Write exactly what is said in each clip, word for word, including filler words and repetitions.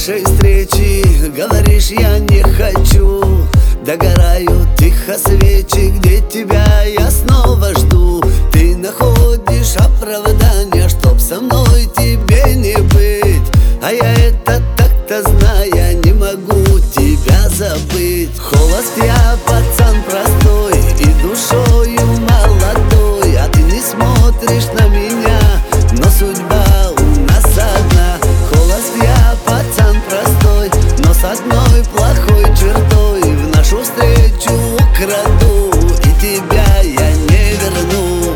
нашей встречи говоришь, я не хочу. Догорают тихо свечи, где тебя я снова жду. Ты находишь оправдание, чтоб со мной тебе не быть. А я это так-то зная, не могу тебя забыть. Холост я, пацан простой и душою молодой. А ты не смотришь на меня, но судьба у нас одна. Холост я, пацан простой, но с одной плохой чертой. В нашу встречу украду, и тебя я не верну.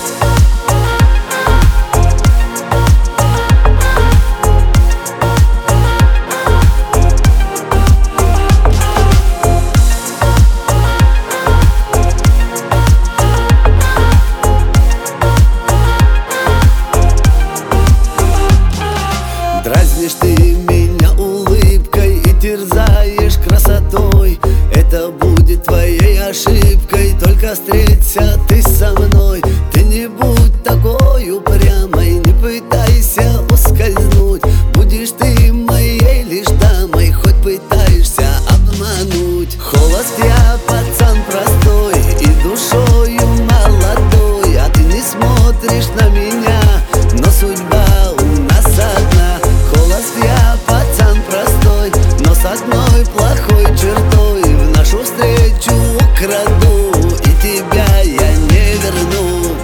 Дразнишь ты меня улыбкой и терзаешь красотой. Это будет твоей ошибкой, только встреться ты со мной. Ты не будь такой упрямой, не пытайся ускользнуть. Будешь ты моей лишь дамой, хоть пытаешься обмануть. Холост я, пацан простой и душою молодой. А ты не смотришь на меня, но судьба у нас одна. Холост я, пацан простой, но с одной плохой чертой. В нашу встречу украду, и тебя я не верну.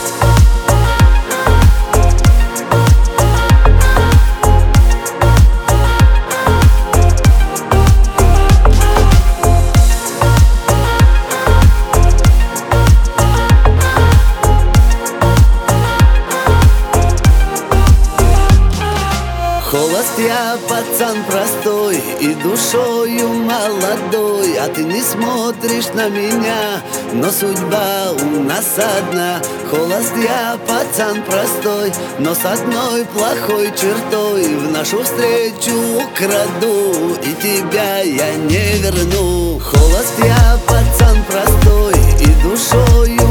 Холост я, пацан простой и душою молодой. А ты не смотришь на меня, но судьба у нас одна. Холост я, пацан простой, но с одной плохой чертой. В нашу встречу украду, и тебя я не верну. Холост я, пацан простой и душою